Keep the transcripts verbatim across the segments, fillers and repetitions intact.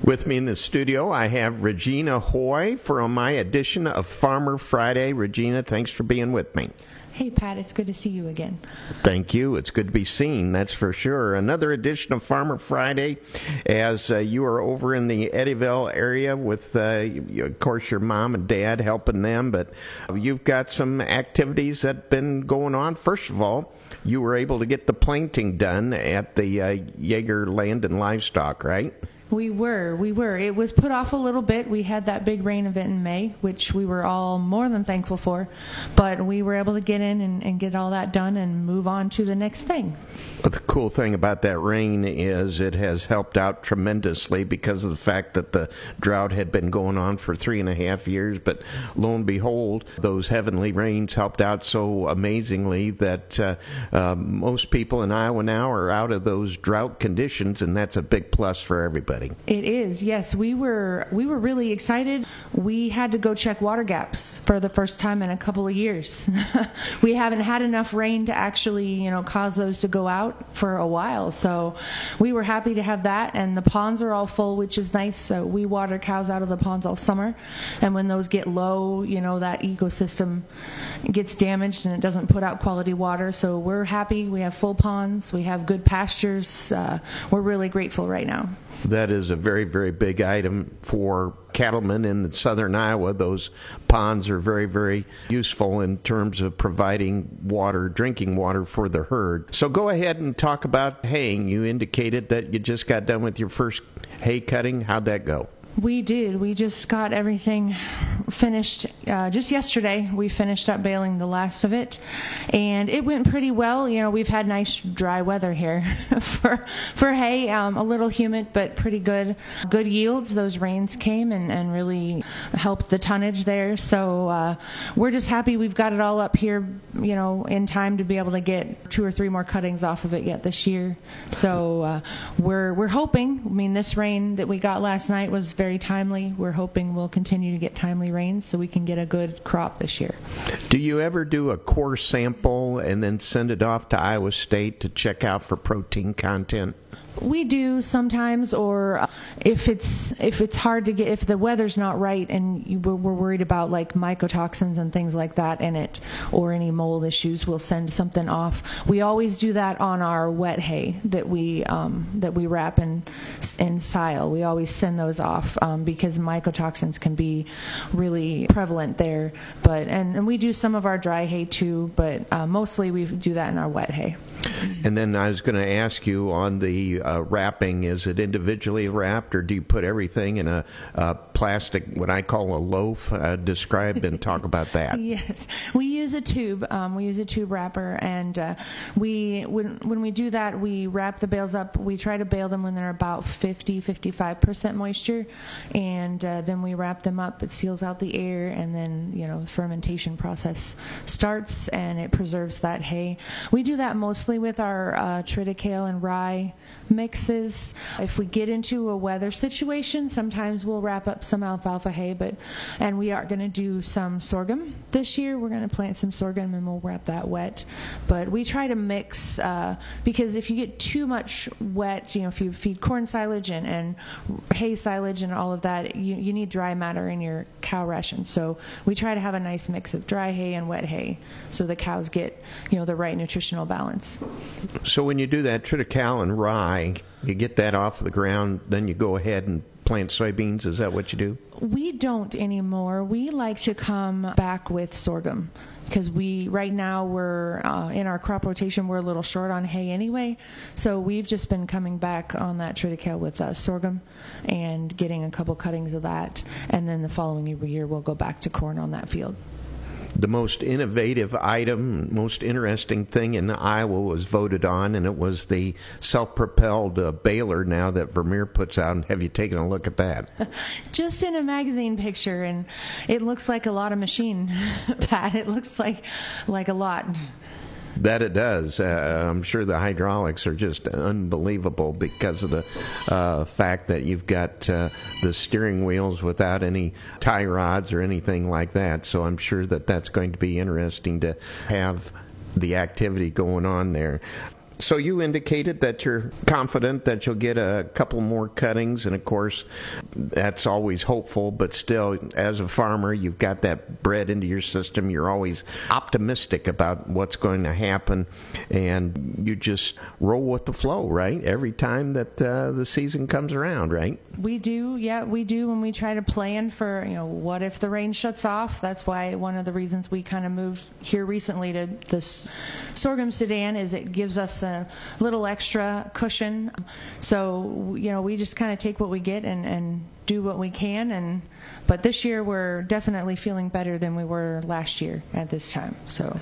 With me in the studio, I have Regina Hoy for my edition of Farmer Friday. Regina, thanks for being with me. Hey, Pat, it's good to see you again. Thank you. It's good to be seen, that's for sure. Another edition of Farmer Friday as uh, you are over in the Eddyville area with, uh, of course, your mom and dad helping them, but you've got some activities that have been going on. First of all, you were able to get the planting done at the uh, Yeager Land and Livestock, right? We were, we were. It was put off a little bit. We had that big rain event in May, which we were all more than thankful for. But we were able to get in and, and get all that done and move on to the next thing. But the cool thing about that rain is it has helped out tremendously because of the fact that the drought had been going on for three and a half years. But lo and behold, those heavenly rains helped out so amazingly that uh, uh, most people in Iowa now are out of those drought conditions, and that's a big plus for everybody. It is, yes. We were we were really excited. We had to go check water gaps for the first time in a couple of years. We haven't had enough rain to actually, you know, cause those to go out for a while. So we were happy to have that, and the ponds are all full, which is nice. So we water cows out of the ponds all summer, and when those get low, you know, that ecosystem gets damaged and it doesn't put out quality water. So we're happy. We have full ponds. We have good pastures. Uh, we're really grateful right now. That is a very, very big item for cattlemen in southern Iowa. Those ponds are very, very useful in terms of providing water, drinking water for the herd. So go ahead and talk about haying. You indicated that you just got done with your first hay cutting. How'd that go? We did. We just got everything finished uh, just yesterday. We finished up baling the last of it, and it went pretty well. You know, we've had nice dry weather here for for hay. Um, a little humid, but pretty good. Good yields. Those rains came and, and really helped the tonnage there. So uh, we're just happy we've got it all up here, you know, in time to be able to get two or three more cuttings off of it yet this year. So uh, we're we're hoping. I mean, this rain that we got last night was very Very timely. We're hoping we'll continue to get timely rains so we can get a good crop this year. Do you ever do a core sample and then send it off to Iowa State to check out for protein content? We do sometimes, or if it's if it's hard to get, if the weather's not right and you, we're worried about like mycotoxins and things like that in it, or any mold issues, we'll send something off. We always do that on our wet hay that we um, that we wrap in in sile. We always send those off um, because mycotoxins can be really prevalent there. But and, and we do some of our dry hay too, but uh, mostly we do that in our wet hay. And then I was going to ask you on the uh, wrapping, is it individually wrapped or do you put everything in a, a plastic, what I call a loaf? Uh, describe and talk about that. Yes, we use a tube. Um, we use a tube wrapper, and uh, we when when we do that, we wrap the bales up. We try to bale them when they're about fifty, fifty-five percent moisture, and uh, then we wrap them up. It seals out the air, and then, you know, the fermentation process starts, and it preserves that hay. We do that mostly with our uh, triticale and rye mixes. If we get into a weather situation, sometimes we'll wrap up some alfalfa hay, but and we are going to do some sorghum this year. We're going to plant some sorghum and we'll wrap that wet. But we try to mix uh, because if you get too much wet, you know, if you feed corn silage and, and hay silage and all of that, you, you need dry matter in your cow ration. So we try to have a nice mix of dry hay and wet hay so the cows get, you know, the right nutritional balance. So when you do that triticale and rye, you get that off the ground, then you go ahead and plant soybeans. Is that what you do? We don't anymore. We like to come back with sorghum because we right now we're uh, in our crop rotation. We're a little short on hay anyway, so we've just been coming back on that triticale with uh, sorghum and getting a couple cuttings of that, and then the following year we'll go back to corn on that field. The most innovative item, most interesting thing in Iowa was voted on, and it was the self-propelled uh, baler now that Vermeer puts out. And have you taken a look at that? Just in a magazine picture, and it looks like a lot of machine, Pat. It looks like like a lot. That it does. Uh, I'm sure the hydraulics are just unbelievable because of the uh, fact that you've got uh, the steering wheels without any tie rods or anything like that. So I'm sure that that's going to be interesting to have the activity going on there. So you indicated that you're confident that you'll get a couple more cuttings, and of course, that's always hopeful, but still, as a farmer, you've got that bred into your system. You're always optimistic about what's going to happen, and you just roll with the flow, right? Every time that uh, the season comes around, right? We do, yeah, we do when we try to plan for, you know, what if the rain shuts off? That's why one of the reasons we kind of moved here recently to this sorghum Sudan is it gives us a little extra cushion. So, you know, we just kind of take what we get and, and do what we can. And but this year we're definitely feeling better than we were last year at this time. So.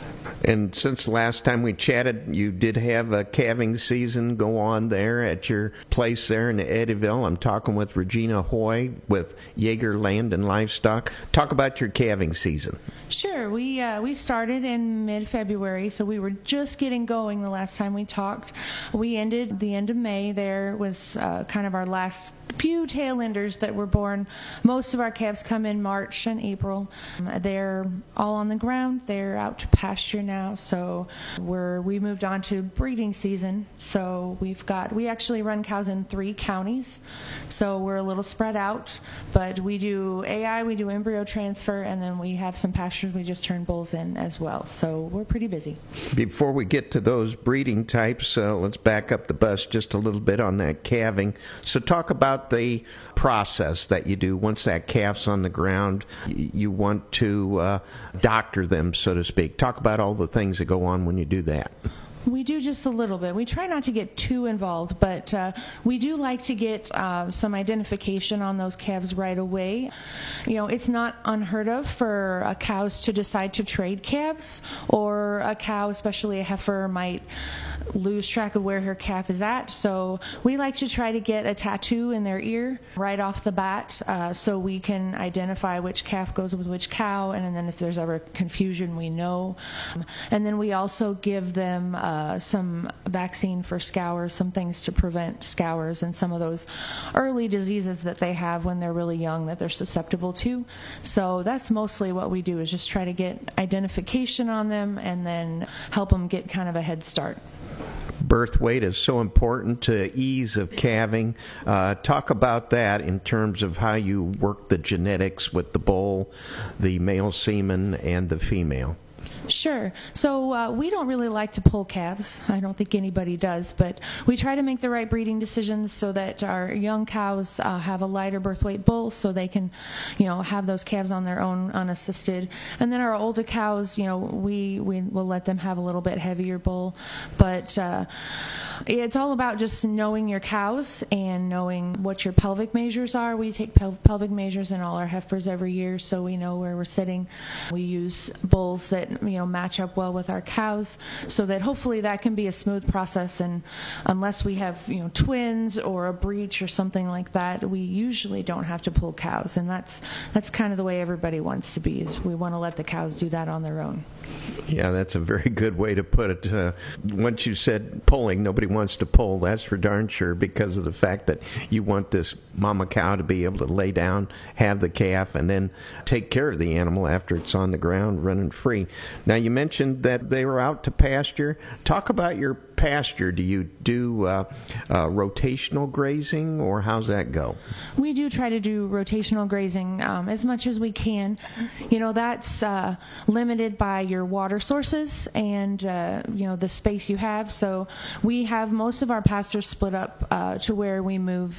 And since the last time we chatted, you did have a calving season go on there at your place there in Eddyville. I'm talking with Regina Hoy with Jaeger Land and Livestock. Talk about your calving season. Sure. We uh, we started in mid-February, so we were just getting going the last time we talked. We ended the end of May. There was uh, kind of our last few tail enders that were born. Most of our calves come in March and April. Um, they're all on the ground. They're out to pasture now, so we're we moved on to breeding season. So we've got we actually run cows in three counties, so we're a little spread out, but we do A I, we do embryo transfer, and then we have some pastures we just turn bulls in as well. So we're pretty busy. Before we get to those breeding types, uh, let's back up the bus just a little bit on that calving. So talk about the process that you do once that calf's on the ground. You want to uh, doctor them, so to speak. Talk about all the things that go on when you do that. We do just a little bit. We try not to get too involved, but uh, we do like to get uh, some identification on those calves right away. You know, it's not unheard of for uh, cows to decide to trade calves, or a cow, especially a heifer, might lose track of where her calf is at. So we like to try to get a tattoo in their ear right off the bat, uh, so we can identify which calf goes with which cow, and then if there's ever confusion, we know. And then we also give them uh, some vaccine for scours, some things to prevent scours and some of those early diseases that they have when they're really young that they're susceptible to. So that's mostly what we do, is just try to get identification on them and then help them get kind of a head start. Birth weight is so important to ease of calving. Uh, talk about that in terms of how you work the genetics with the bull, the male semen, and the female. Sure. So uh, we don't really like to pull calves. I don't think anybody does, but we try to make the right breeding decisions so that our young cows uh, have a lighter birth weight bull, so they can, you know, have those calves on their own unassisted. And then our older cows, you know, we, we will let them have a little bit heavier bull. But uh, it's all about just knowing your cows and knowing what your pelvic measures are. We take pel- pelvic measures in all our heifers every year, so we know where we're sitting. We use bulls that, you know, match up well with our cows, so that hopefully that can be a smooth process. And unless we have, you know, twins or a breech or something like that, we usually don't have to pull cows. And that's that's kind of the way everybody wants to be, is we want to let the cows do that on their own. Yeah, that's a very good way to put it. Uh, once you said pulling, nobody wants to pull, that's for darn sure, because of the fact that you want this mama cow to be able to lay down, have the calf, and then take care of the animal after it's on the ground running free. Now, you mentioned that they were out to pasture. Talk about your pasture. Do you do uh, uh, rotational grazing, or how's that go? We do try to do rotational grazing um, as much as we can. You know, that's uh, limited by your water sources and, uh, you know, the space you have. So we have most of our pastures split up uh, to where we move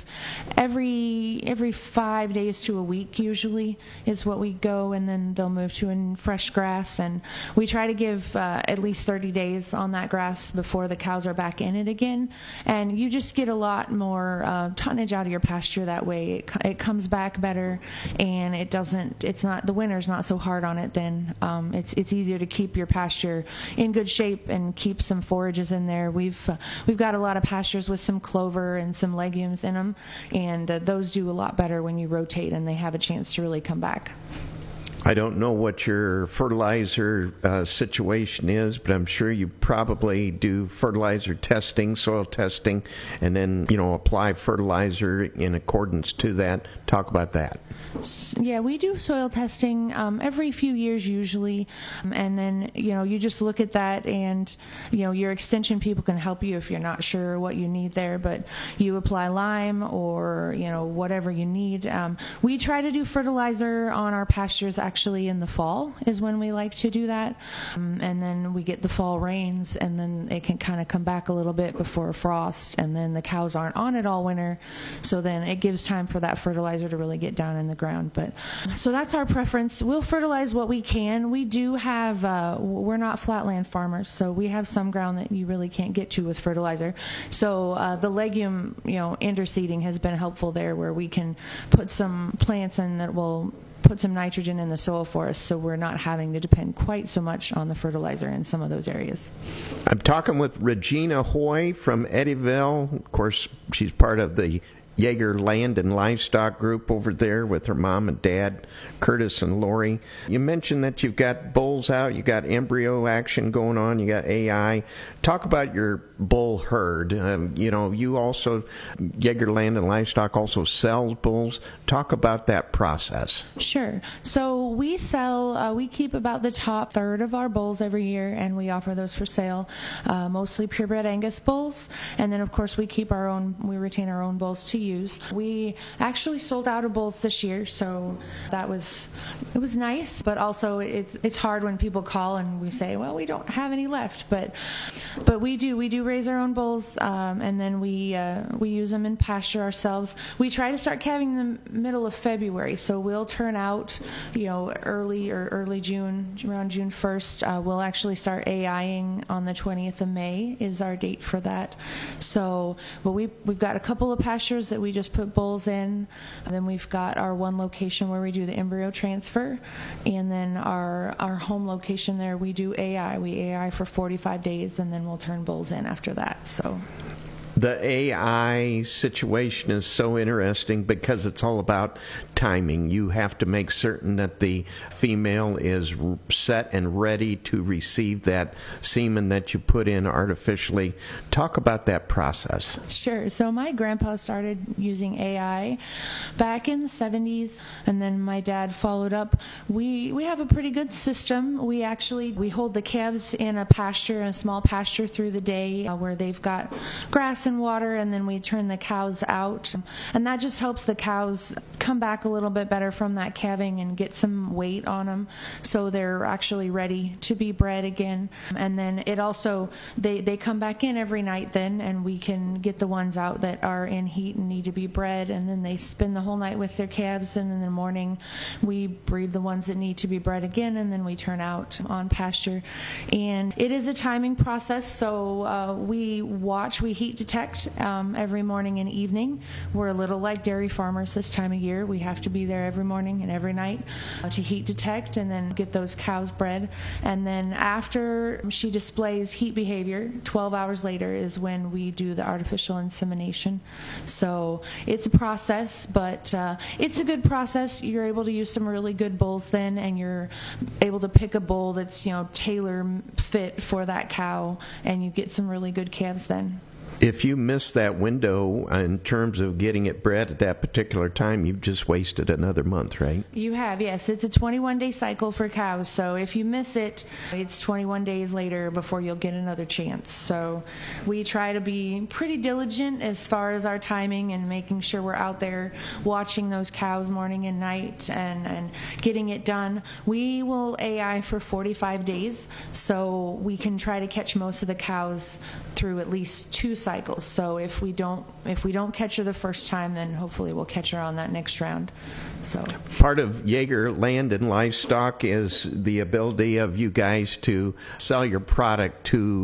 every every five days to a week, usually, is what we go, and then they'll move to in fresh grass. And we try to give uh, at least thirty days on that grass before the cows are back in it again, and you just get a lot more uh, tonnage out of your pasture that way. It, it comes back better, and it doesn't. It's not the winter's not so hard on it. Then um, it's it's easier to keep your pasture in good shape and keep some forages in there. We've uh, we've got a lot of pastures with some clover and some legumes in them, and uh, those do a lot better when you rotate and they have a chance to really come back. I don't know what your fertilizer uh, situation is, but I'm sure you probably do fertilizer testing, soil testing, and then, you know, apply fertilizer in accordance to that. Talk about that. Yeah, we do soil testing um, every few years usually, um, and then, you know, you just look at that, and, you know, your extension people can help you if you're not sure what you need there, but you apply lime or, you know, whatever you need. Um, we try to do fertilizer on our pastures actually in the fall is when we like to do that, um, and then we get the fall rains, and then it can kind of come back a little bit before frost, and then the cows aren't on it all winter, so then it gives time for that fertilizer to really get down in the ground. But so that's our preference. We'll fertilize what we can. We do have, uh, we're not flatland farmers, so we have some ground that you really can't get to with fertilizer. So uh, the legume, you know, interseeding has been helpful there, where we can put some plants in that will put some nitrogen in the soil for us, so we're not having to depend quite so much on the fertilizer in some of those areas. I'm talking with Regina Hoy from Eddyville. Of course, she's part of the Yeager Land and Livestock Group over there with her mom and dad, Curtis and Lori. You mentioned that you've got bulls out, you got embryo action going on, you got A I. Talk about your bull herd. Um, you know, you also, Yeager Land and Livestock also sells bulls. Talk about that process. Sure. So we sell, uh, we keep about the top third of our bulls every year, and we offer those for sale, uh, mostly purebred Angus bulls. And then, of course, we keep our own, we retain our own bulls to use. We actually sold out of bulls this year, so that was, it was nice, but also it's it's hard when people call and we say, well, we don't have any left, but but we do we do raise our own bulls, um, and then we uh, we use them in pasture ourselves. We try to start calving in the middle of February, so we'll turn out, you know, early or early June, around June first. Uh, we'll actually start AIing on the twentieth of May is our date for that. So, well, we we've got a couple of pastures that we just put bulls in, and then we've got our one location where we do the embryo transfer, and then our our home location there we do A I. We A I for forty-five days, and then we'll turn bulls in after that. So the A I situation is so interesting because it's all about timing. You have to make certain that the female is set and ready to receive that semen that you put in artificially. Talk about that process. Sure. So my grandpa started using A I back in the seventies, and then my dad followed up. We we have a pretty good system. We actually we hold the calves in a pasture, a small pasture through the day, uh, where they've got grass and water, and then we turn the cows out, and that just helps the cows come back a little bit better from that calving and get some weight on them, so they're actually ready to be bred again. And then it also they they come back in every night then, and we can get the ones out that are in heat and need to be bred, and then they spend the whole night with their calves, and in the morning we breed the ones that need to be bred again, and then we turn out on pasture. And it is a timing process, so uh, we watch, we heat detect um, every morning and evening. We're a little like dairy farmers this time of year. We have to be there every morning and every night uh, to heat detect and then get those cows bred. And then after she displays heat behavior, twelve hours later is when we do the artificial insemination. So it's a process, but uh, it's a good process. You're able to use some really good bulls then, and you're able to pick a bull that's, you know, tailor fit for that cow, and you get some really good calves then. If you miss that window in terms of getting it bred at that particular time, you've just wasted another month, right? You have, yes. It's a twenty-one day cycle for cows, so if you miss it, it's twenty-one days later before you'll get another chance. So we try to be pretty diligent as far as our timing and making sure we're out there watching those cows morning and night and, and getting it done. We will A I for forty-five days, so we can try to catch most of the cows through at least two cycles. So if we don't if we don't catch her the first time, then hopefully we'll catch her on that next round. So part of Yeager Land and Livestock is the ability of you guys to sell your product to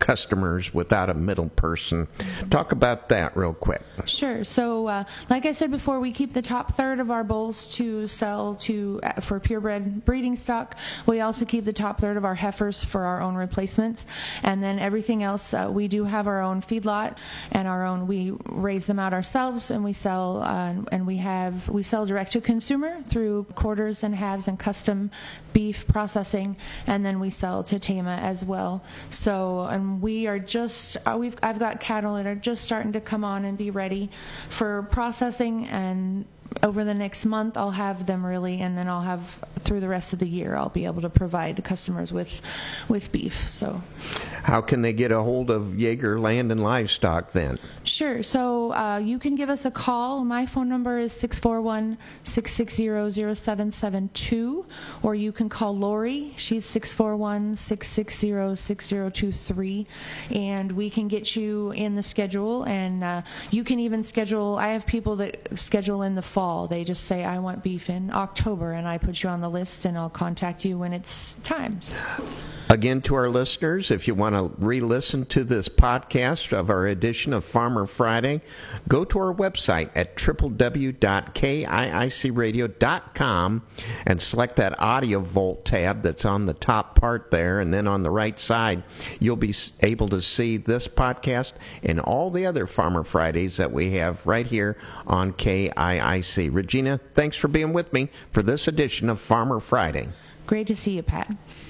customers without a middle person. Talk about that real quick. Sure. So, uh, like I said before, we keep the top third of our bulls to sell to uh, for purebred breeding stock. We also keep the top third of our heifers for our own replacements, and then everything else uh, we do have our own feedlot and our own. We raise them out ourselves, and we sell uh, and we have we sell direct to consumer through quarters and halves and custom beef processing, and then we sell to Tama as well. So, and we are just uh, we've I've got cattle that are just starting to come on and be ready for processing, and over the next month I'll have them really, and then I'll have through the rest of the year I'll be able to provide customers with with beef. So how can they get a hold of Jaeger Land and Livestock then? Sure. So uh, you can give us a call. My phone number is six four one, six six zero, zero seven seven two, or you can call Lori. She's six four one, six six zero, six zero two three, and we can get you in the schedule, and uh, you can even schedule. I have people that schedule in the fall. They just say, I want beef in October, and I put you on the list, and I'll contact you when it's time. Again, to our listeners, if you want to re-listen to this podcast of our edition of Farmer Friday, go to our website at w w w dot k i i c radio dot com and select that Audio Vault tab that's on the top part there, and then on the right side, you'll be able to see this podcast and all the other Farmer Fridays that we have right here on K I I C. Regina, thanks for being with me for this edition of Farmer Friday. Great to see you, Pat.